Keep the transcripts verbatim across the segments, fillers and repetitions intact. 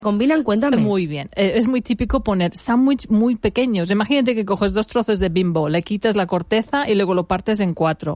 ¿Combinan? Cuéntame. Muy bien. Eh, es muy típico poner sándwich muy pequeños. Imagínate que coges dos trozos de Bimbo, le quitas la corteza y luego lo partes en cuatro.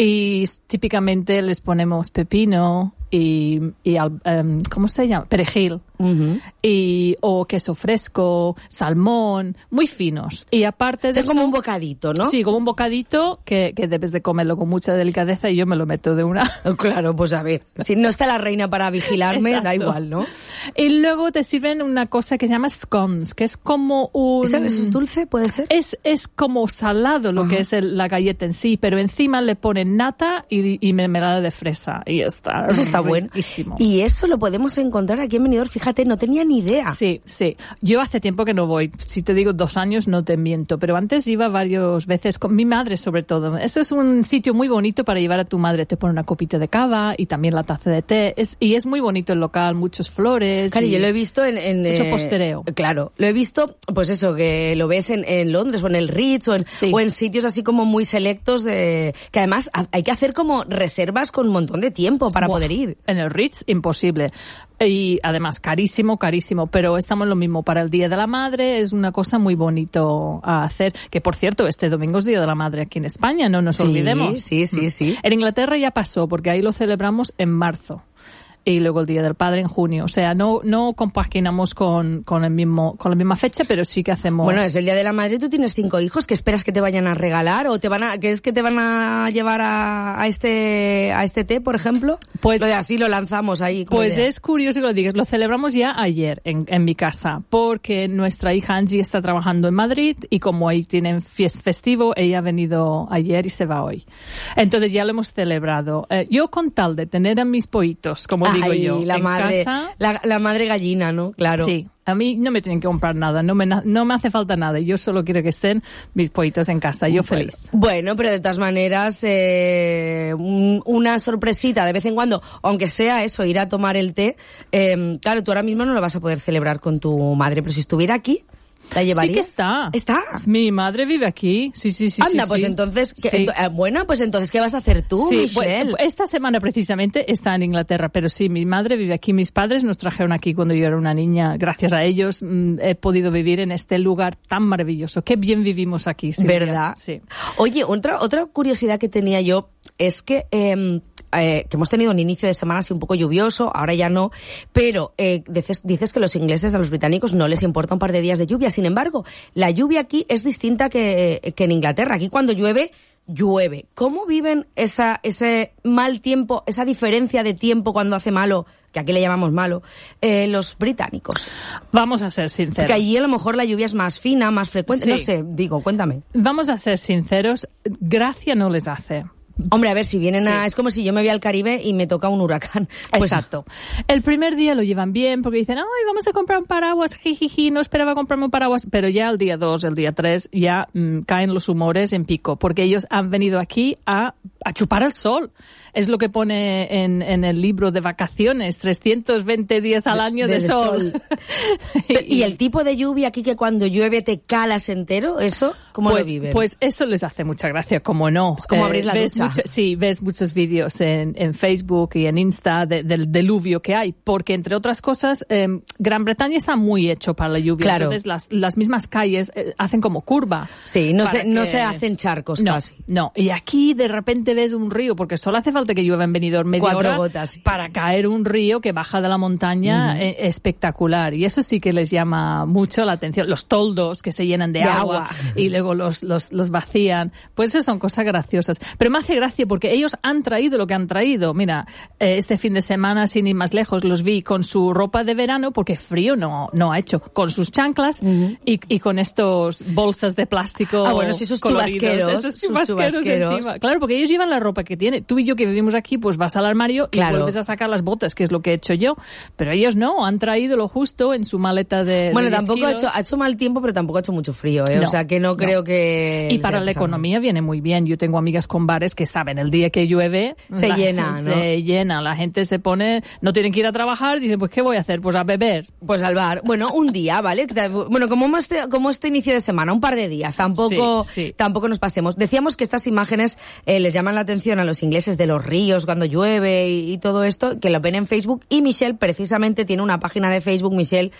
Y típicamente les ponemos pepino y, y um, ¿cómo se llama? Perejil. Uh-huh. Y, o queso fresco, salmón, muy finos. Y aparte de o sea, eso... como un bocadito, ¿no? Sí, como un bocadito que, que debes de comerlo con mucha delicadeza y yo me lo meto de una. Claro, pues a ver, si no está la reina para vigilarme, Exacto. Da igual, ¿no? Y luego te sirven una cosa que se llama scones, que es como un... ¿Eso es dulce, puede ser? Es, es como salado lo uh-huh. que es el, la galleta en sí, pero encima le ponen nata y, y mermelada de fresa. Y está Eso está buenísimo. Bueno. Y eso lo podemos encontrar aquí en Benidorm. Fíjate, no tenía ni idea. Sí, sí. Yo hace tiempo que no voy. Si te digo dos años, no te miento. Pero antes iba varias veces con mi madre, sobre todo. Eso es un sitio muy bonito para llevar a tu madre. Te pone una copita de cava y también la taza de té. Es, y es muy bonito el local, muchas flores. Claro, yo lo he visto en... en mucho eh, postereo. Claro, lo he visto, pues eso, que lo ves en, en Londres o en el Ritz o en, sí. o en sitios así como muy selectos, de, que además hay que hacer como reservas con un montón de tiempo para Buah, poder ir. En el Ritz, imposible. Y además carísimo, carísimo, pero estamos en lo mismo para el Día de la Madre, es una cosa muy bonito a hacer, que por cierto, este domingo es Día de la Madre aquí en España, no nos sí, olvidemos. Sí, sí, sí. En Inglaterra ya pasó, porque ahí lo celebramos en marzo. Y luego el Día del Padre en junio. O sea, no no compaginamos con, con el mismo con la misma fecha, pero sí que hacemos... Bueno, es el Día de la Madre, tú tienes cinco hijos, ¿qué esperas que te vayan a regalar? ¿O te van a, qué es que te van a llevar a, a este a este té, por ejemplo? Pues lo de así lo lanzamos ahí. Pues es curioso que lo digas. Lo celebramos ya ayer en, en mi casa, porque nuestra hija Angie está trabajando en Madrid y como ahí tienen fies festivo, ella ha venido ayer y se va hoy. Entonces ya lo hemos celebrado. Eh, yo con tal de tener a mis pollitos, como digo Ay, yo, la en madre, casa... La, la madre gallina, ¿no? Claro. Sí. A mí no me tienen que comprar nada, no me, no me hace falta nada. Yo solo quiero que estén mis pollitos en casa, yo feliz. Bueno, pero de todas maneras, eh, un, una sorpresita de vez en cuando, aunque sea eso, ir a tomar el té. Eh, claro, tú ahora mismo no lo vas a poder celebrar con tu madre, pero si estuviera aquí, ¿la llevarías? Sí que está. ¿Está? Mi madre vive aquí. Sí, sí, sí. Anda, sí, pues sí. entonces, ¿qué, sí. ent- eh, bueno, pues entonces, ¿qué vas a hacer tú, sí, Michelle? Pues, esta semana precisamente está en Inglaterra, pero sí, mi madre vive aquí. Mis padres nos trajeron aquí cuando yo era una niña. Gracias a ellos mmm, he podido vivir en este lugar tan maravilloso. Qué bien vivimos aquí, Silvia. ¿Verdad? Sí. Oye, otra, otra curiosidad que tenía yo es que... Eh, Eh, que hemos tenido un inicio de semana así un poco lluvioso, ahora ya no, pero eh, dices, dices que los ingleses a los británicos no les importa un par de días de lluvia. Sin embargo, la lluvia aquí es distinta que, que en Inglaterra. Aquí cuando llueve, llueve. ¿Cómo viven esa, ese mal tiempo, esa diferencia de tiempo cuando hace malo, que aquí le llamamos malo, eh, los británicos? Vamos a ser sinceros. Porque allí a lo mejor la lluvia es más fina, más frecuente, Sí. no sé, digo, cuéntame. Vamos a ser sinceros, gracia no les hace. Hombre, a ver, si vienen Sí. a... Es como si yo me voy al Caribe y me toca un huracán. Pues, Exacto. El primer día lo llevan bien porque dicen, ay, vamos a comprar un paraguas, jijiji, no esperaba comprarme un paraguas, pero ya el día dos, el día tres, ya mmm, caen los humores en pico, porque ellos han venido aquí a, a chupar el sol. Es lo que pone en, en el libro de vacaciones, trescientos veinte días al año de, de, de sol. sol. y, ¿Y el tipo de lluvia aquí que cuando llueve te calas entero? ¿Eso cómo pues, lo viven? Pues eso les hace mucha gracia, como no. Es como eh, abrir la ducha. Mucho, sí, ves muchos vídeos en, en Facebook y en Insta de, del diluvio que hay, porque entre otras cosas, eh, Gran Bretaña está muy hecho para la lluvia. Claro. Entonces las, las mismas calles eh, hacen como curva. Sí, no se, que... no se hacen charcos no, casi. No, y aquí de repente ves un río, porque solo hace falta que llueva en Benidorm media Cuatro hora gotas, sí. para caer un río que baja de la montaña uh-huh. eh, espectacular. Y eso sí que les llama mucho la atención. Los toldos que se llenan de, de agua, agua y luego los, los, los vacían. Pues eso son cosas graciosas. Pero me hace gracia porque ellos han traído lo que han traído. Mira, eh, este fin de semana, sin ir más lejos, los vi con su ropa de verano, porque frío no, no ha hecho, con sus chanclas uh-huh. y, y con estos bolsas de plástico. Ah, bueno, sí, esos chubasqueros. Esos chubasqueros, chubasqueros. Encima. Claro, porque ellos llevan la ropa que tienen. Tú y yo que vivimos aquí, pues vas al armario claro. y vuelves a sacar las botas, que es lo que he hecho yo. Pero ellos no, han traído lo justo en su maleta de Bueno, de tampoco ha hecho, ha hecho mal tiempo, pero tampoco ha hecho mucho frío, ¿eh? No, o sea, que no, no creo que... Y para la economía viene muy bien. Yo tengo amigas con bares que saben, el día que llueve... Se llena, ¿no? Se llena, la gente se pone... No tienen que ir a trabajar, dicen, pues, ¿qué voy a hacer? Pues a beber. Pues al bar. Bueno, un día, ¿vale? Bueno, como este, como este inicio de semana, un par de días. Tampoco, sí, sí. tampoco nos pasemos. Decíamos que estas imágenes eh, les llaman llaman la atención a los ingleses de los ríos cuando llueve y, y todo esto, que lo ven en Facebook. Y Michelle precisamente tiene una página de Facebook, Michelle